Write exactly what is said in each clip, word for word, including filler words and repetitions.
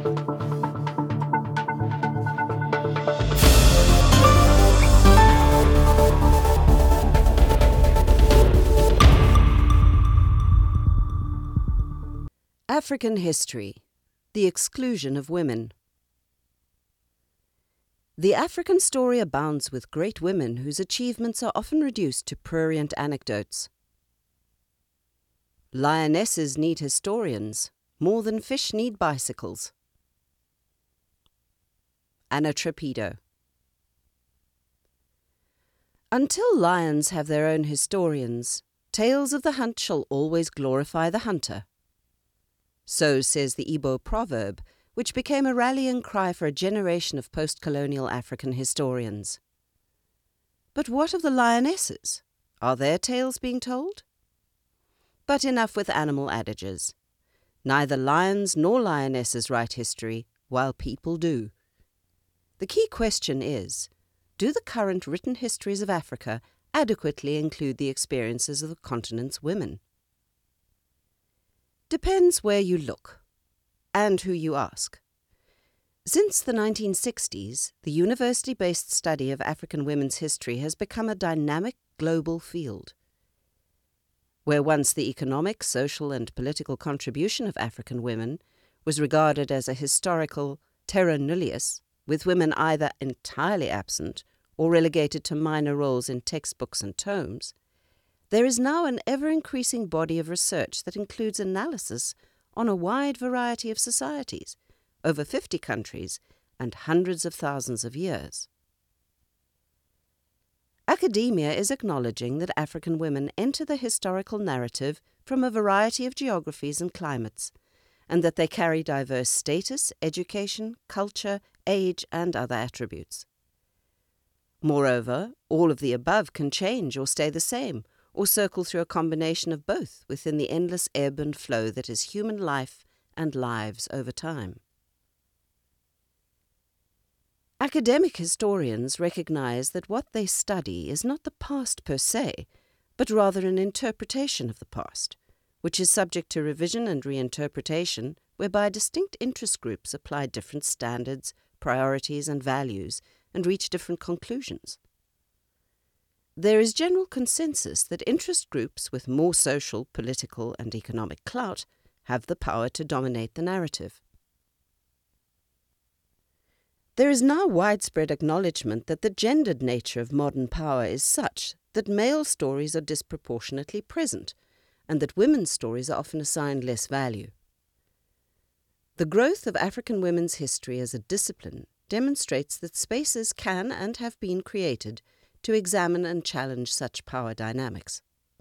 African history: the exclusion of women. The African story abounds with great women whose achievements are often reduced to prurient anecdotes. Lionesses need historians more than fish need bicycles. Anna Trappido. Until lions have their own historians, tales of the hunt shall always glorify the hunter. So says the Igbo proverb, which became a rallying cry for a generation of post-colonial African historians. But what of the lionesses? Are their tales being told? But enough with animal adages. Neither lions nor lionesses write history, while people do. The key question is, do the current written histories of Africa adequately include the experiences of the continent's women? Depends where you look, and who you ask. Since the nineteen sixties, the university-based study of African women's history has become a dynamic global field. Where once the economic, social, and political contribution of African women was regarded as a historical terra nullius, with women either entirely absent or relegated to minor roles in textbooks and tomes, there is now an ever-increasing body of research that includes analysis on a wide variety of societies, over fifty countries, and hundreds of thousands of years. Academia is acknowledging that African women enter the historical narrative from a variety of geographies and climates, and that they carry diverse status, education, culture, age, and other attributes. Moreover, all of the above can change or stay the same, or circle through a combination of both within the endless ebb and flow that is human life and lives over time. Academic historians recognize that what they study is not the past per se, but rather an interpretation of the past, which is subject to revision and reinterpretation, whereby distinct interest groups apply different standards, priorities, and values, and reach different conclusions. There is general consensus that interest groups with more social, political, and economic clout have the power to dominate the narrative. There is now widespread acknowledgement that the gendered nature of modern power is such that male stories are disproportionately present, and that women's stories are often assigned less value. The growth of African women's history as a discipline demonstrates that spaces can and have been created to examine and challenge such power dynamics.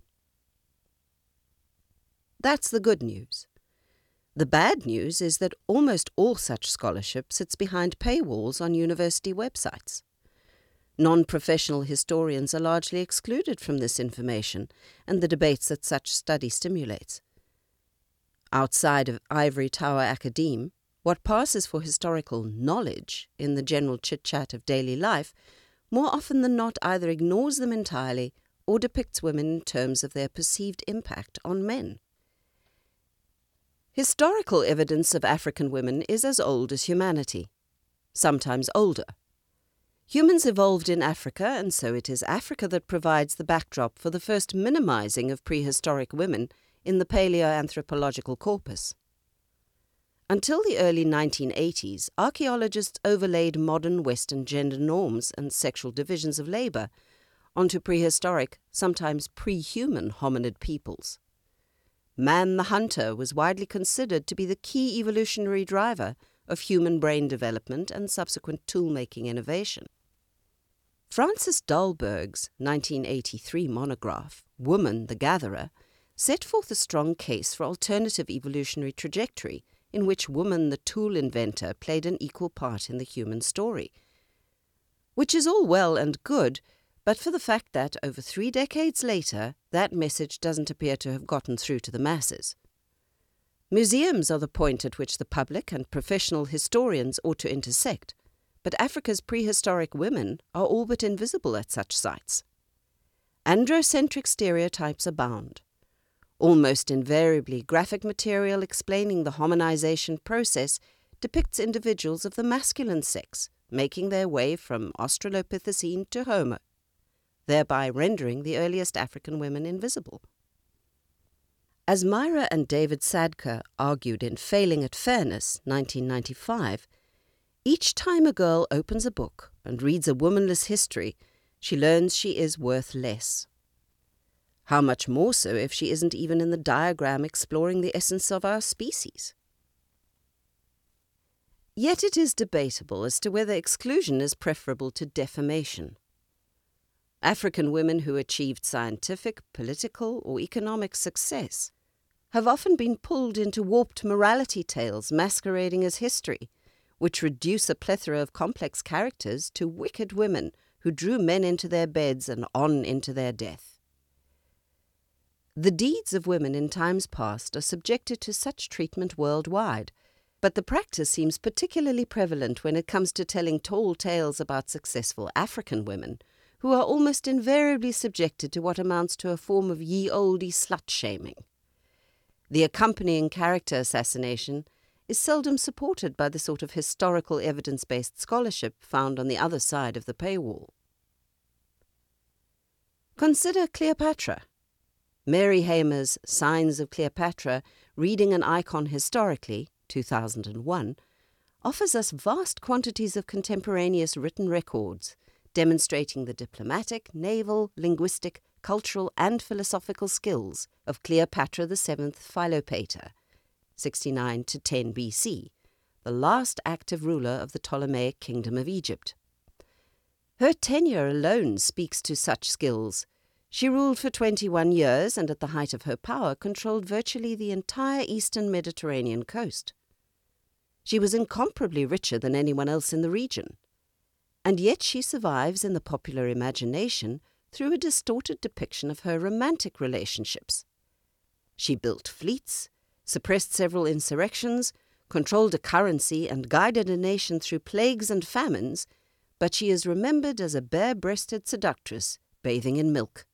That's the good news. The bad news is that almost all such scholarship sits behind paywalls on university websites. Non-professional historians are largely excluded from this information and the debates that such study stimulates. Outside of ivory tower academe, what passes for historical knowledge in the general chit-chat of daily life more often than not either ignores them entirely or depicts women in terms of their perceived impact on men. Historical evidence of African women is as old as humanity, sometimes older. Humans evolved in Africa, and so it is Africa that provides the backdrop for the first minimizing of prehistoric women in the paleoanthropological corpus. Until the early nineteen eighties, archaeologists overlaid modern Western gender norms and sexual divisions of labor onto prehistoric, sometimes pre-human hominid peoples. Man the hunter was widely considered to be the key evolutionary driver of human brain development and subsequent tool-making innovation. Francis Dahlberg's nineteen eighty-three monograph, Woman the Gatherer, set forth a strong case for alternative evolutionary trajectory in which woman the tool inventor played an equal part in the human story. Which is all well and good, but for the fact that, over three decades later, that message doesn't appear to have gotten through to the masses. Museums are the point at which the public and professional historians ought to intersect, but Africa's prehistoric women are all but invisible at such sites. Androcentric stereotypes abound. Almost invariably, graphic material explaining the hominization process depicts individuals of the masculine sex making their way from Australopithecine to Homo, thereby rendering the earliest African women invisible. As Myra and David Sadker argued in Failing at Fairness, nineteen ninety-five, each time a girl opens a book and reads a womanless history, she learns she is worth less. How much more so if she isn't even in the diagram exploring the essence of our species? Yet it is debatable as to whether exclusion is preferable to defamation. African women who achieved scientific, political, or economic success have often been pulled into warped morality tales masquerading as history, which reduce a plethora of complex characters to wicked women who drew men into their beds and on into their death. The deeds of women in times past are subjected to such treatment worldwide, but the practice seems particularly prevalent when it comes to telling tall tales about successful African women, who are almost invariably subjected to what amounts to a form of ye-olde slut-shaming. The accompanying character assassination is seldom supported by the sort of historical evidence-based scholarship found on the other side of the paywall. Consider Cleopatra. Mary Hamer's Signs of Cleopatra, Reading an Icon Historically, two thousand one, offers us vast quantities of contemporaneous written records demonstrating the diplomatic, naval, linguistic, cultural and philosophical skills of Cleopatra the Seventh Philopator, sixty-nine to ten B C, the last active ruler of the Ptolemaic Kingdom of Egypt. Her tenure alone speaks to such skills. She ruled for twenty-one years and at the height of her power controlled virtually the entire eastern Mediterranean coast. She was incomparably richer than anyone else in the region. And yet she survives in the popular imagination through a distorted depiction of her romantic relationships. She built fleets, suppressed several insurrections, controlled a currency and guided a nation through plagues and famines, but she is remembered as a bare-breasted seductress bathing in milk.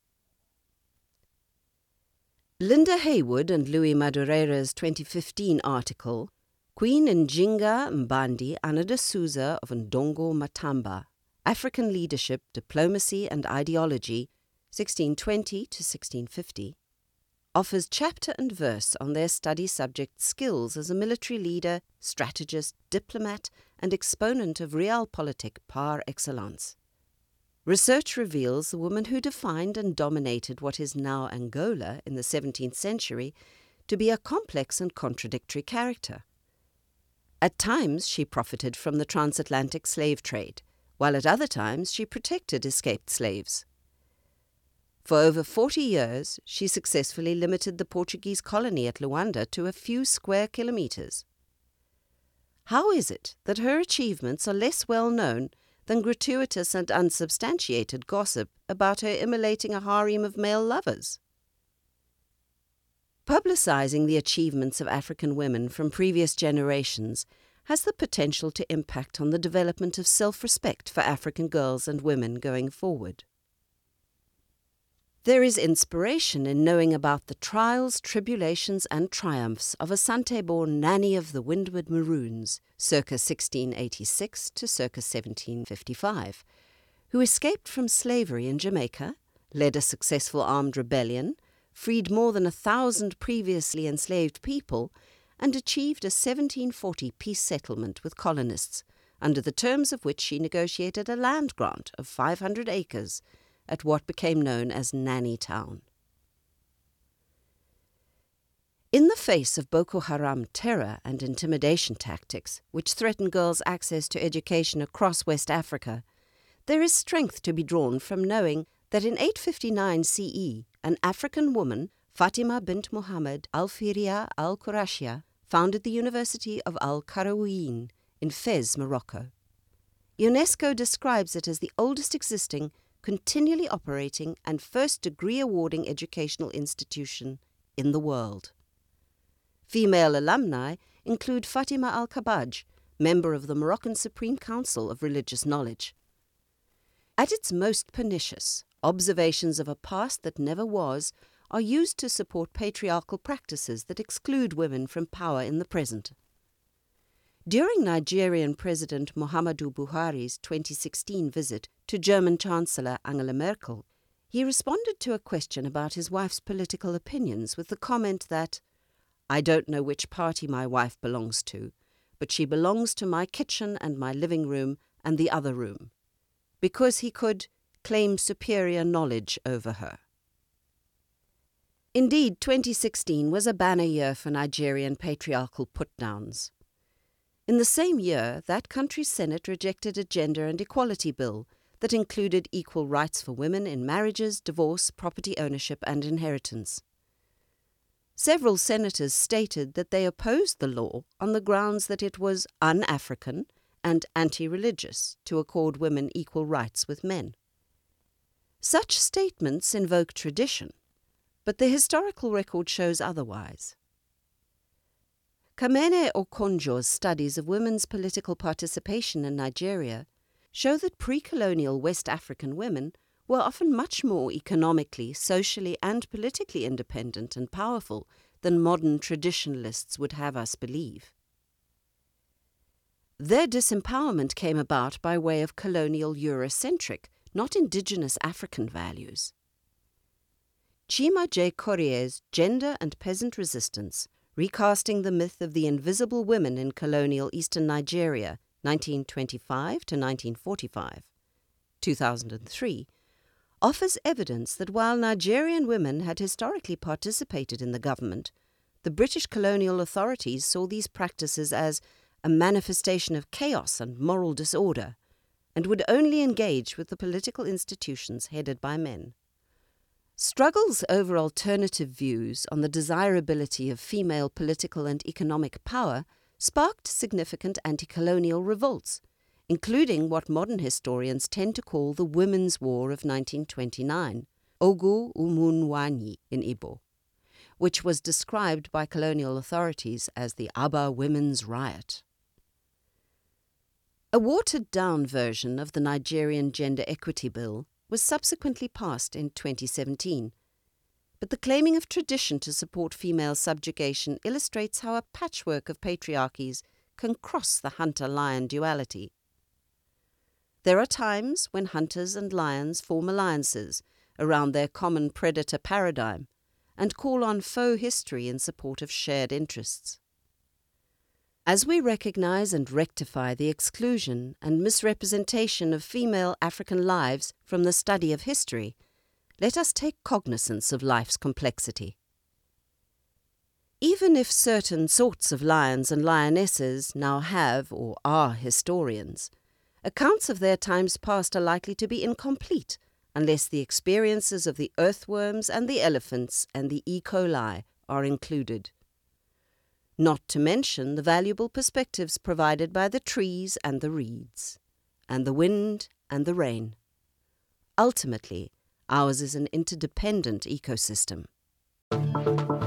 Linda Haywood and Louis Madureira's twenty fifteen article, Queen Njinga Mbandi Anna de Souza of Ndongo Matamba, African Leadership, Diplomacy and Ideology, sixteen twenty to sixteen fifty, offers chapter and verse on their study subject skills as a military leader, strategist, diplomat, and exponent of realpolitik par excellence. Research reveals the woman who defined and dominated what is now Angola in the seventeenth century to be a complex and contradictory character. At times she profited from the transatlantic slave trade, while at other times she protected escaped slaves. For over forty years, she successfully limited the Portuguese colony at Luanda to a few square kilometres. How is it that her achievements are less well known than gratuitous and unsubstantiated gossip about her immolating a harem of male lovers? Publicizing the achievements of African women from previous generations has the potential to impact on the development of self-respect for African girls and women going forward. There is inspiration in knowing about the trials, tribulations and triumphs of Asante-born Nanny of the Windward Maroons, circa sixteen eighty-six to circa seventeen fifty-five, who escaped from slavery in Jamaica, led a successful armed rebellion, freed more than a thousand previously enslaved people, and achieved a seventeen forty peace settlement with colonists, under the terms of which she negotiated a land grant of five hundred acres at what became known as Nanny Town. In the face of Boko Haram terror and intimidation tactics, which threaten girls' access to education across West Africa, there is strength to be drawn from knowing that in eight fifty-nine C E, an African woman, Fatima bint Muhammad al-Firia al-Qurashia, founded the University of Al-Qarawiyyin in Fez, Morocco. UNESCO describes it as the oldest existing, continually operating and first-degree awarding educational institution in the world. Female alumni include Fatima al-Kabaj, member of the Moroccan Supreme Council of Religious Knowledge. At its most pernicious, observations of a past that never was are used to support patriarchal practices that exclude women from power in the present. During Nigerian President Muhammadu Buhari's twenty sixteen visit to German Chancellor Angela Merkel, he responded to a question about his wife's political opinions with the comment that, "I don't know which party my wife belongs to, but she belongs to my kitchen and my living room and the other room," because he could claim superior knowledge over her. Indeed, twenty sixteen was a banner year for Nigerian patriarchal put-downs. In the same year, that country's Senate rejected a gender and equality bill that included equal rights for women in marriages, divorce, property ownership and inheritance. Several senators stated that they opposed the law on the grounds that it was un-African and anti-religious to accord women equal rights with men. Such statements invoke tradition, but the historical record shows otherwise. Kamene Okonjo's studies of women's political participation in Nigeria show that pre-colonial West African women were often much more economically, socially and politically independent and powerful than modern traditionalists would have us believe. Their disempowerment came about by way of colonial Eurocentric, not indigenous African values. Chima J. Corrier's Gender and Peasant Resistance, Recasting the Myth of the Invisible Women in Colonial Eastern Nigeria, nineteen twenty-five to nineteen forty-five, two thousand three, offers evidence that while Nigerian women had historically participated in the government, the British colonial authorities saw these practices as a manifestation of chaos and moral disorder, and would only engage with the political institutions headed by men. Struggles over alternative views on the desirability of female political and economic power sparked significant anti-colonial revolts, including what modern historians tend to call the Women's War of nineteen twenty-nine, Ogu Umunwanyi in Igbo, which was described by colonial authorities as the Aba Women's Riot. A watered-down version of the Nigerian Gender Equity Bill was subsequently passed in twenty seventeen, but the claiming of tradition to support female subjugation illustrates how a patchwork of patriarchies can cross the hunter-lion duality. There are times when hunters and lions form alliances around their common predator paradigm and call on faux history in support of shared interests. As we recognize and rectify the exclusion and misrepresentation of female African lives from the study of history, let us take cognizance of life's complexity. Even if certain sorts of lions and lionesses now have or are historians, accounts of their times past are likely to be incomplete unless the experiences of the earthworms and the elephants and the E. coli are included. Not to mention the valuable perspectives provided by the trees and the reeds, and the wind and the rain. Ultimately, ours is an interdependent ecosystem.